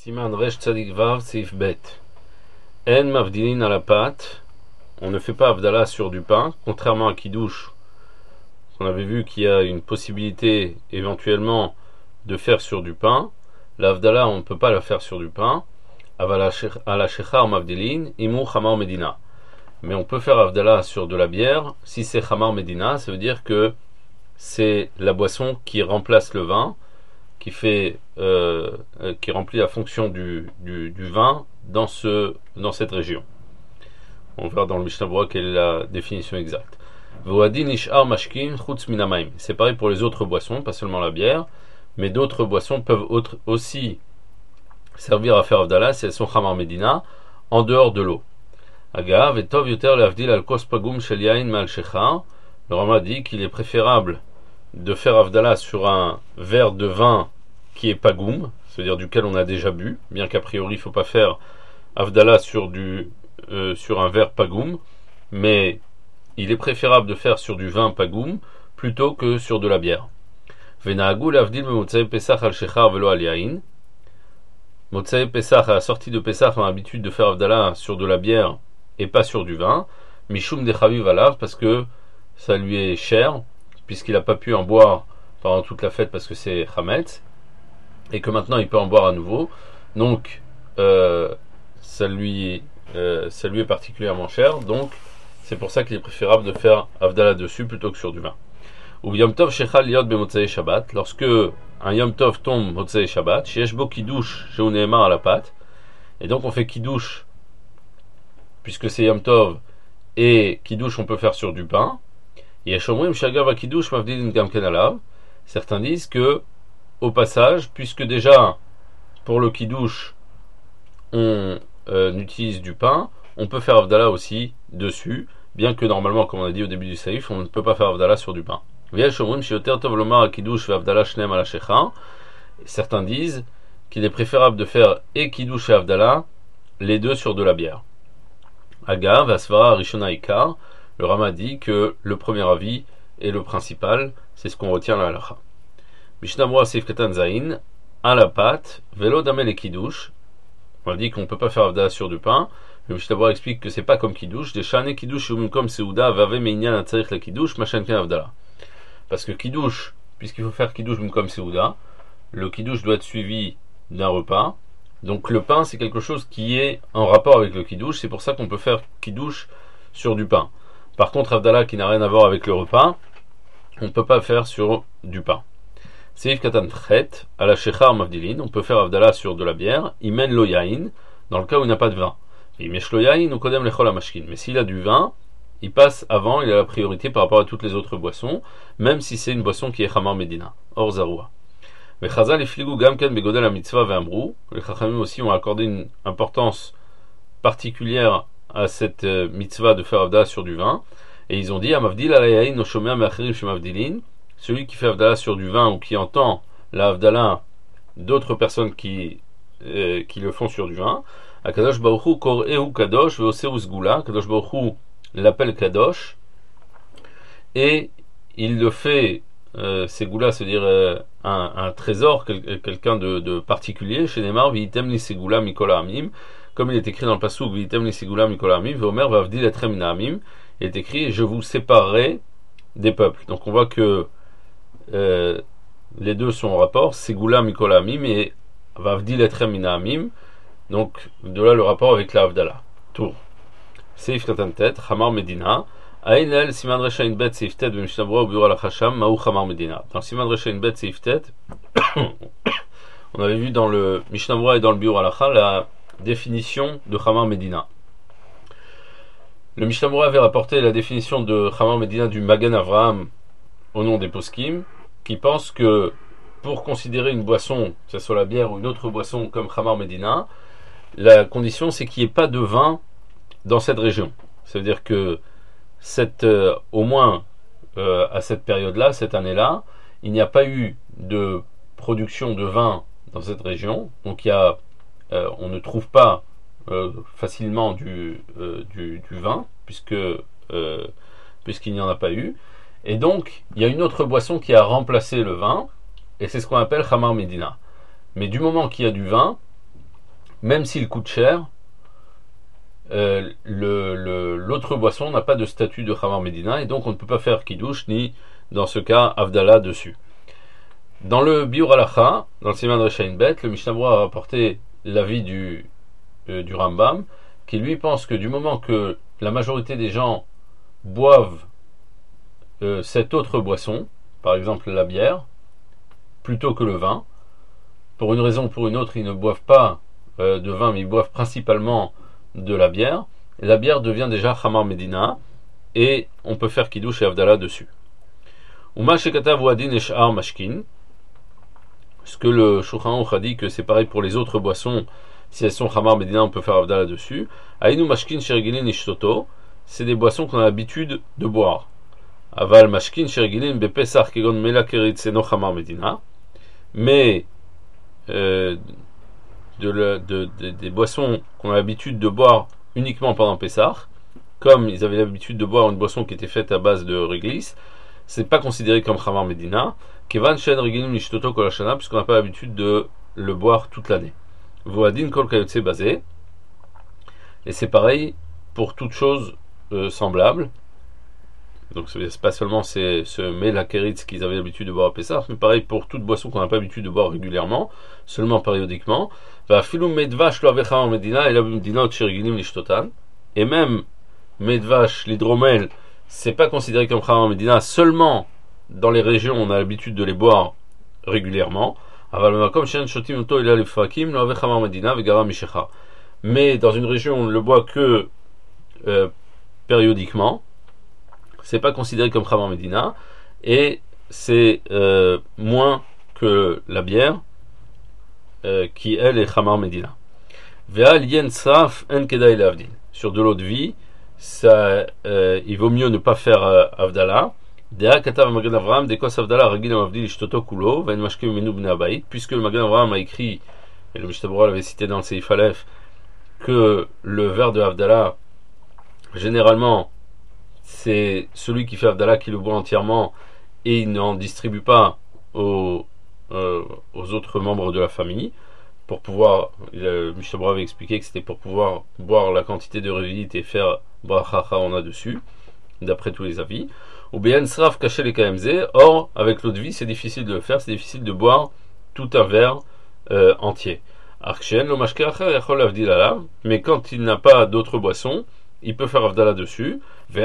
Siman Resh Tzadik Vav Seif Bet. En Mavdilin à la pâte. On ne fait pas Avdallah sur du pain, contrairement à Kiddush. On avait vu qu'il y a une possibilité éventuellement de faire sur du pain. L'Avdallah, on ne peut pas la faire sur du pain. Avala Shechar Mavdilin, Imu Chamar Medina. Mais on peut faire Avdallah sur de la bière. Si c'est Chamar Medina, ça veut dire que c'est la boisson qui remplace le vin, qui remplit la fonction du vin dans cette région. On verra dans le Mishnah Berurah quelle est la définition exacte. C'est pareil pour les autres boissons, pas seulement la bière, mais d'autres boissons peuvent aussi servir à faire Avdallah si elles sont Chamar Medina en dehors de l'eau. Agav et Tov Yoter le'avdil al kos pagum shel yain ma'al shechar. Le Rama dit qu'il est préférable de faire Avdallah sur un verre de vin qui est pagoum, c'est-à-dire duquel on a déjà bu, bien qu'a priori il ne faut pas faire Avdallah sur un verre pagoum, mais il est préférable de faire sur du vin pagoum plutôt que sur de la bière. Venaagul avdil memotzei pesach al shechar velo al yain. Motzei pesach, à la sortie de Pesach, on a l'habitude de faire Avdallah sur de la bière et pas sur du vin. Mishum dechaviv alav, parce que ça lui est cher, puisqu'il n'a pas pu en boire pendant toute la fête parce que c'est Chametz, et que maintenant il peut en boire à nouveau. Donc ça lui est particulièrement cher, donc c'est pour ça qu'il est préférable de faire Avdallah dessus plutôt que sur du vin. Ou Yom Tov Shechal Liot Bemotzei Shabbat, lorsque un Yom Tov tombe Motzei Shabbat, Sheyesh Bo Kiddush Sheuneemar à la pâte, et donc on fait Kiddush, puisque c'est Yom Tov, et Kiddush on peut faire sur du pain. Certains disent que, au passage, puisque déjà pour le Kiddush on utilise du pain, on peut faire Avdallah aussi dessus, bien que normalement, comme on a dit au début du Saïf, on ne peut pas faire Avdallah sur du pain. Certains disent qu'il est préférable de faire et Kiddush et Avdallah, les deux sur de la bière. Agav, Asvara, Rishona Ikar. Le Rama dit que le premier avis est le principal, c'est ce qu'on retient à la halakha. Mishnah Berurah Seif Katan Zayin, à la pâte, Velo Damel et Kiddush. On a dit qu'on ne peut pas faire Avdallah sur du pain. Le Mishnah Berurah explique que c'est pas comme Kiddush. Des Shane Kiddush Yumkom Seuda Vave Meinyan Atzarich la Kiddush Machan Ken Avdallah. Parce que Kiddush, puisqu'il faut faire Kiddush Yumkom Seuda, le Kiddush doit être suivi d'un repas. Donc le pain, c'est quelque chose qui est en rapport avec le Kiddush. C'est pour ça qu'on peut faire Kiddush sur du pain. Par contre, Avdallah qui n'a rien à voir avec le repas, on ne peut pas faire sur du pain. Seif Katan Tchet, à la Shechar Mavdilin, on peut faire Avdallah sur de la bière, Imen lo yain, dans le cas où il n'y a pas de vin. Imesh lo yain ou kodem lechol hamashkin. Mais s'il a du vin, il passe avant, il a la priorité par rapport à toutes les autres boissons, même si c'est une boisson qui est Chamar Medina, hors Zaroua. Mais Chazal ifligu gamken begodel mitzvah ve'amrou. Les Chachamim aussi ont accordé une importance particulière à cette mitzvah de faire Avdallah sur du vin, et ils ont dit Amavdil alayayin no shomer me'achirim shemavdilin, celui qui fait Avdallah sur du vin ou qui entend la Avdallah d'autres personnes qui le font sur du vin, Akadosh Baruch Hu kor'ehu kadosh ve'osehu sgula, Kadosh Baruch Hu l'appelle kadosh et il le fait segula, c'est-à-dire un trésor, quelqu'un de particulier, chez Neymar vi'item li segula mikol ha'amim, comme il est écrit dans le passouk vi'item li segula mikol ha'amim ve'omer va'avdil etrem min ha'amim, il est écrit je vous séparerai des peuples. Donc on voit que les deux sont en rapport, segula mikol ha'amim et va'avdil etrem min ha'amim, donc de là le rapport avec la Avdallah. Tour Seif Katan Tet Chamar Medina. Aïnel Siman Reshain Bet Seif Tet B'Mishnah Berurah Biur al Hacham Maou Chamar Medina. Dans Siman Reshain Bet Seif Tet, on avait vu dans le Mishnah Berurah et dans le Biur al Hacham la définition de Chamar Medina. Le Mishnah Berurah avait rapporté la définition de Chamar Medina du Magen Avraham au nom des Poskim, qui pense que pour considérer une boisson, que ce soit la bière ou une autre boisson comme Chamar Medina, la condition c'est qu'il n'y ait pas de vin dans cette région. Ça veut dire que au moins à cette période-là, cette année-là, il n'y a pas eu de production de vin dans cette région, donc on ne trouve pas facilement du vin, puisqu'il n'y en a pas eu, et donc il y a une autre boisson qui a remplacé le vin, et c'est ce qu'on appelle Chamar Medina. Mais du moment qu'il y a du vin, même s'il coûte cher, l'autre boisson n'a pas de statut de Khamar Medina et donc on ne peut pas faire Kiddush ni dans ce cas Avdallah dessus. Dans le Biur Halacha, dans le Siman Rechain Bet, le Mishnah Berurah a rapporté l'avis du Rambam qui lui pense que du moment que la majorité des gens boivent cette autre boisson, par exemple la bière, plutôt que le vin, pour une raison ou pour une autre, ils ne boivent pas de vin, mais ils boivent principalement de la bière. Et la bière devient déjà Khamar Medina, et on peut faire Kiddush et Avdallah dessus. Uma shekatav wadin eshar mashkin. Ce que le Shulchan Aruch a dit que c'est pareil pour les autres boissons, si elles sont Khamar Medina, on peut faire Avdallah dessus. Ainu mashkin sheregilin ishtoto, c'est des boissons qu'on a l'habitude de boire. Aval mashkin sheregilin bepesach kegon melakerit seno Khamar Medina. Mais des boissons qu'on a l'habitude de boire uniquement pendant Pessah, comme ils avaient l'habitude de boire une boisson qui était faite à base de réglisse, c'est pas considéré comme Khamar Medina, Kevan Shen Regilim Nishtoto Kol Hashana, puisqu'on n'a pas l'habitude de le boire toute l'année. Voadin Kol Kayotse Basé, et c'est pareil pour toute chose semblable. Donc c'est pas seulement ce Melakeritz qu'ils avaient l'habitude de boire à Pessah, mais pareil pour toute boisson qu'on n'a pas l'habitude de boire régulièrement, seulement périodiquement. Va Filum Medvash lo ave Khamar Medina et la Medina Otcherigilim Lishtotan. Et même Medvash, l'hydromel, c'est pas considéré comme Khamar Medina, seulement dans les régions où on a l'habitude de les boire régulièrement. Mais dans une région où on ne le boit que périodiquement, c'est pas considéré comme Khamar Medina, et c'est moins que la bière, qui elle est Khamar Medina. Sur de l'eau de vie, ça, il vaut mieux ne pas faire Avdallah. Puisque le Magen Avraham a écrit, et le Mishnah Berurah l'avait cité dans le Seif Aleph, que le verre de Avdallah, généralement, c'est celui qui fait Avdallah qui le boit entièrement et il n'en distribue pas aux autres membres de la famille. Pour pouvoir, le Mishnah Berurah avait expliqué que c'était pour pouvoir boire la quantité de Revit et faire Bracha Chahona dessus, d'après tous les avis. Ou bien sraf caché les KMZ. Or, avec l'eau de vie, c'est difficile de le faire, c'est difficile de boire tout un verre entier. Mais quand il n'a pas d'autre boisson, il peut faire Avdallah dessus. Mais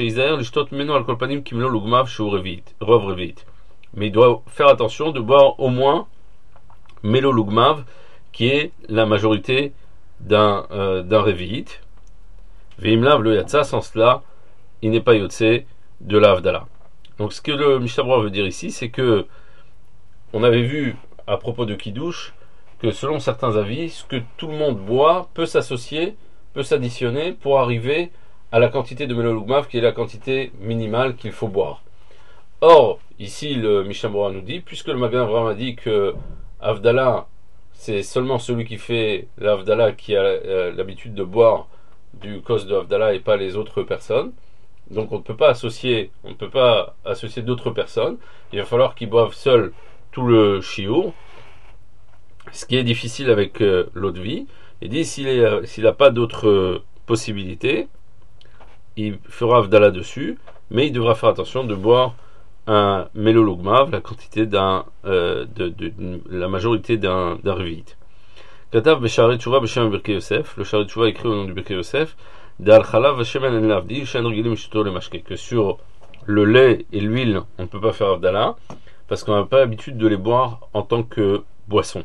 il doit faire attention de boire au moins Melo Lugmav, qui est la majorité d'un Revi'it. Veimlav le Yatsa, sans cela, il n'est pas Yotse de la Avdallah. Donc ce que le Mishnah Berurah veut dire ici, c'est que on avait vu à propos de Kiddush que selon certains avis, ce que tout le monde boit peut s'associer, peut s'additionner pour arriver à la quantité de Melo Lugmav qui est la quantité minimale qu'il faut boire. Or, ici le Mishnah Berurah nous dit, puisque le Magen Avraham a dit que Avdallah, c'est seulement celui qui fait l'Avdallah qui a l'habitude de boire du kos de Avdallah et pas les autres personnes. Donc on ne peut pas associer d'autres personnes. Il va falloir qu'ils boivent seuls tout le shiur, ce qui est difficile avec l'eau de vie. Il dit s'il n'a pas d'autres possibilités, il fera Avdallah dessus, mais il devra faire attention de boire un Melo Lugmav, la quantité la majorité d'un Revit. Katav B'Shaarei Tshuva B'Shem Birkei Yosef. Le Shaarei Tshuva écrit au nom du Birkei Yosef que sur le lait et l'huile, on ne peut pas faire Avdallah parce qu'on n'a pas l'habitude de les boire en tant que boisson.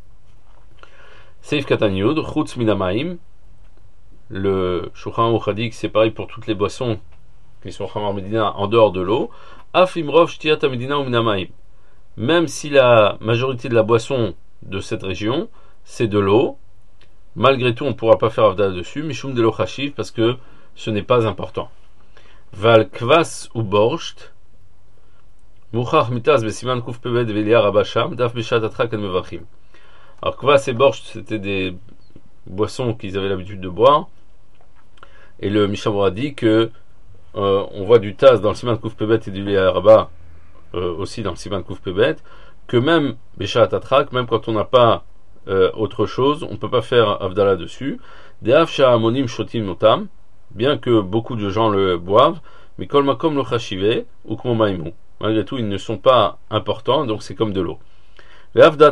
Seif Katan Yud, Chutz Minamaim. Le Shulchan Aruch a dit que c'est pareil pour toutes les boissons qui sont Khamar Medina en dehors de l'eau. Af Imrov Shtiat Medina ou Minamaim. Même si la majorité de la boisson de cette région, c'est de l'eau, malgré tout on ne pourra pas faire Avdallah dessus, Mishum de l'Ochashiv, parce que ce n'est pas important. Val Kvas ou Borscht, Muchach Mitaz Besiman Kuf Pebed Velia Rabasham, Daf Beshat Atrak El Mevachim. Alors Kvas et Borscht, c'était des boissons qu'ils avaient l'habitude de boire, et le Mishnah Berurah dit que on voit du Taz dans le Siman Kuf Pebet et du Velia Rabba aussi dans le Siman Kuf Pebet, que même Beshat Atrak, même quand on n'a pas autre chose, on ne peut pas faire Avdallah dessus. Des Afsha Amonim Shotim Notam, bien que beaucoup de gens le boivent, mais Kol Makom lo Chashive ou Kmo Maimou. Malgré tout, ils ne sont pas importants, donc c'est comme de l'eau. Et même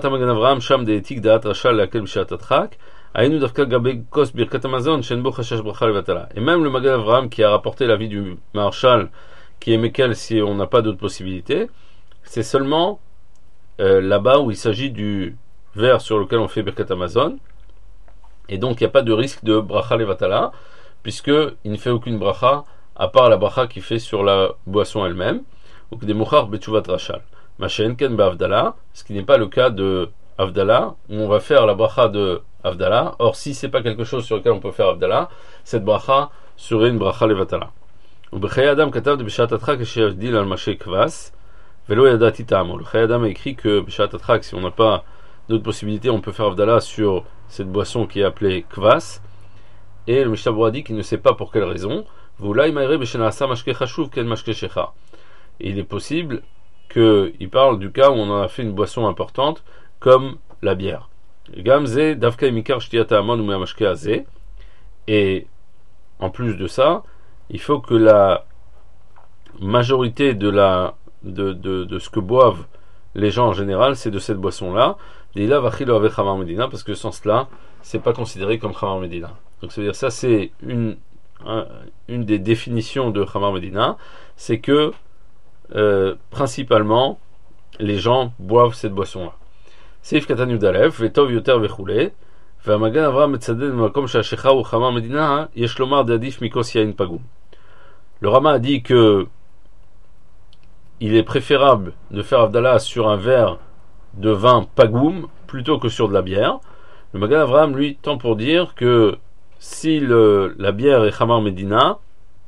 le Magen Avraham qui a rapporté l'avis du Maharshal, qui est Mekel si on n'a pas d'autre possibilité, c'est seulement là-bas où il s'agit du verre sur lequel on fait Birkat Hamazon, et donc il n'y a pas de risque de bracha levatala, puisqu'il ne fait aucune bracha à part la bracha qu'il fait sur la boisson elle-même, ou que des mouchar betchuvat rachal. Machen ken ba'avdala, ce qui n'est pas le cas de Avdala, où on va faire la bracha de Avdala. Or, si c'est pas quelque chose sur lequel on peut faire Avdala, cette bracha serait une bracha levatala. Ou b'chay adam katav de b'shat atrak she'avdil al mashe kvas, velo yadati ta'amo. Le Chay Adam a écrit que b'shat atrak, si on n'a pas d'autres possibilités, on peut faire Avdala sur cette boisson qui est appelée kvas. Et le Mishnah Berurah dit qu'il ne sait pas pour quelle raison. V'ulai ma'ire b'shena'asa mashke chashuv ken mashke shecha. Et il est possible qu'il parle du cas où on en a fait une boisson importante, comme la bière. Gamze davka mikar shtiyata amon ou me'amashke azeh. Et en plus de ça, il faut que la majorité de ce que boivent les gens en général, c'est de cette boisson-là. Parce que sans cela, c'est pas considéré comme Khamar Medina. Donc ça veut dire ça, c'est une des définitions de Khamar Medina, c'est que principalement les gens boivent cette boisson-là. Seif Katan Yudalev, Vetov Yoter Vechule, Vamagan Avraham Metzaded Makom Shashecha ou Khamar Medina, Yeshlomar Dadif Mikos Yain Pagum. Le Rama a dit que il est préférable de faire Avdallah sur un verre de vin Pagum plutôt que sur de la bière. Le Magan Avraham, lui, tend pour dire que si la bière est Khamar Medina,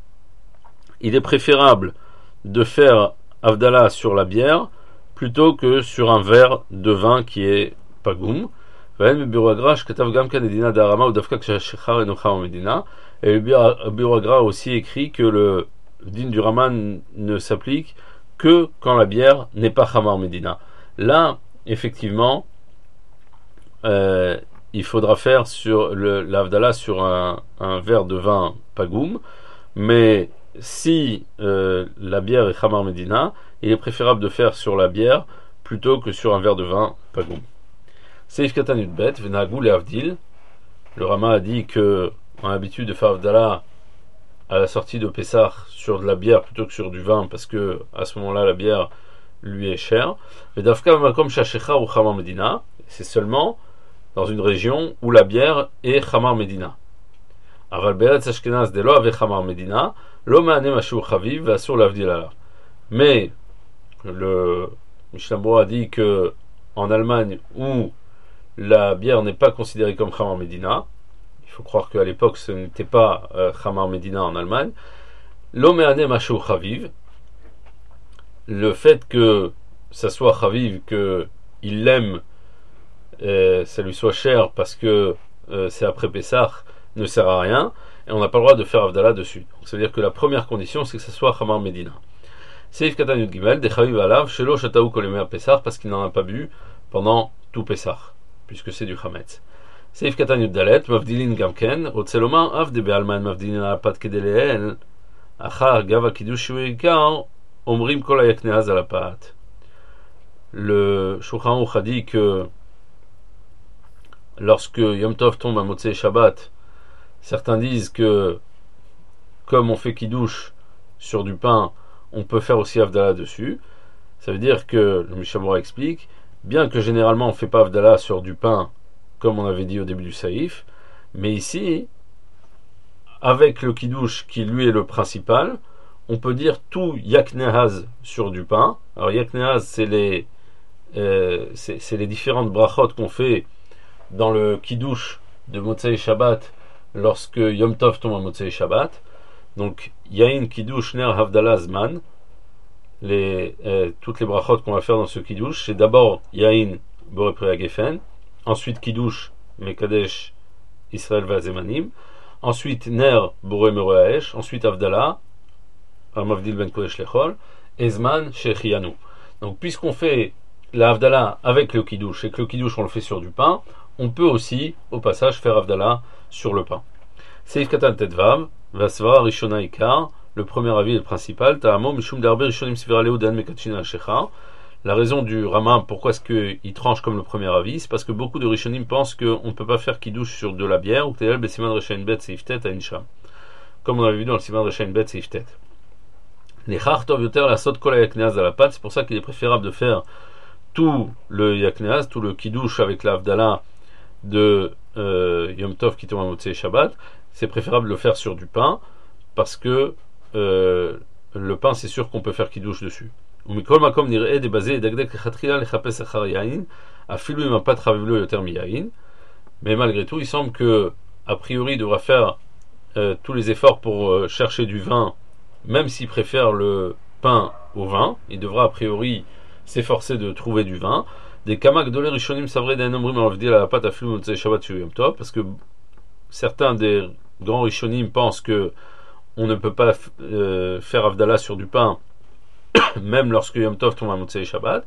il est préférable de faire Avdallah sur la bière plutôt que sur un verre de vin qui est Pagum. Et le Biur Hagra a aussi écrit que le din du Raman ne s'applique que quand la bière n'est pas Khamar Medina. Là, effectivement, il faudra faire sur l'Avdallah sur un verre de vin Pagum, mais si la bière est Khamar Medina, il est préférable de faire sur la bière plutôt que sur un verre de vin Pagum. Seif Katan Yudbet, Venagou le Avdil. Le Rama a dit que on a l'habitude de faire Avdallah à la sortie de Pessah sur de la bière plutôt que sur du vin, parce que à ce moment-là la bière lui est chère. Vedavka Makom Shashecha ou Khamar Medina, c'est seulement dans une région où la bière est Khamar Medina. Aval Beretz Ashkenaz de lo ave Khamar Medina, lo ma'ane mashu chaviv v'asur l'avdil alav. Mais le Mishnah Berurah a dit que en Allemagne où la bière n'est pas considérée comme Khamar Medina, il faut croire qu'à l'époque ce n'était pas Khamar Medina en Allemagne, lo ma'ane mashu chaviv, le fait que ça soit chaviv, que il l'aime, ça lui soit cher parce que c'est après Pessah, ne sert à rien, et on n'a pas le droit de faire Avdallah dessus. Donc ça veut dire que la première condition, c'est que ça soit Khamar Medina. Seif Katan Yud Gimel, Dechaviv Alav, Shelo Shataou Kolemea Pessah, parce qu'il n'en a pas bu pendant tout Pessah, puisque c'est du Chametz. Seif Katan Yud Dalet, Mavdilin Gamken, Otseloma, Av de Bealman, Mavdilin Alapat Kedeleel, Achar Gava Kiddush Shuikar, Omrim Kol Ayakneaz Alapat. Le Shulchan Aruch a dit que lorsque Yom Tov tombe à Motzei Shabbat, certains disent que comme on fait Kiddush sur du pain, on peut faire aussi Avdallah dessus. Ça veut dire que, le Mishnah Berurah explique, bien que généralement on ne fait pas Avdallah sur du pain, comme on avait dit au début du Saïf, mais ici, avec le Kiddush qui lui est le principal, on peut dire tout Yaknehaz sur du pain. Alors Yaknehaz, c'est les différentes brachot qu'on fait dans le Kiddush de Motzei Shabbat lorsque Yom Tov tombe à Motzei Shabbat. Donc Yain Kiddush Ner Havdalah Zman, toutes les brachot qu'on va faire dans ce Kiddush, c'est d'abord Yain Boré Priya Gefen, ensuite Kiddush Mekadesh Israël Vazemanim, ensuite Ner Boré Meroaesh, ensuite Havdalah Amavdil Ben Kodesh Lechol, Ezman Shechianu. Donc puisqu'on fait la Havdalah avec le Kiddush et que le Kiddush on le fait sur du pain, on peut aussi, au passage, faire Havdalah sur le pain. Seif Katan Tetvav, Vasvara Rishona Ikar, le premier avis est le principal, Ta'amo Mishum Darbe Rishonim Sviraleu Dan Mekachina Shecha. La raison du Rama, pourquoi est-ce qu'il tranche comme le premier avis, c'est parce que beaucoup de Rishonim pensent qu'on ne peut pas faire Kiddush sur de la bière, ou Telel Besiman Reshain Bet Seiftet Aïncha. Comme on avait vu dans le Siman Reshain Bet Seiftet. Les Chartov Yoter la Sot Kol Yakneaz à la pâte, c'est pour ça qu'il est préférable de faire tout le Yakneaz, tout le Kiddush avec la Havdalah de Yom Tov qui tombe à Motzei Shabbat. C'est préférable de le faire sur du pain, parce que le pain, c'est sûr qu'on peut faire Kiddush dessus. ומכל מקום נראה דבזה ידקדק לכתחילה לחפש אחר יין, אפילו אם הפת חביב לו יותר מיין. Mais malgré tout, il semble que, a priori, il devra faire tous les efforts pour chercher du vin, même s'il préfère le pain au vin. Il devra, a priori, s'efforcer de trouver du vin. Des kamak dolé rishonim savre d'un nombre m'enlevé la pâte à flou motzei shabbat yom tov, parce que certains des grands rishonim pensent que on ne peut pas faire Havdalah sur du pain même lorsque Yom Tov tombe à Motzei Shabbat.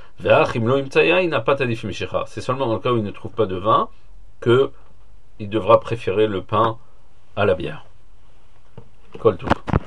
C'est seulement dans le cas où il ne trouve pas de vin que il devra préférer le pain à la bière. Kol Tov.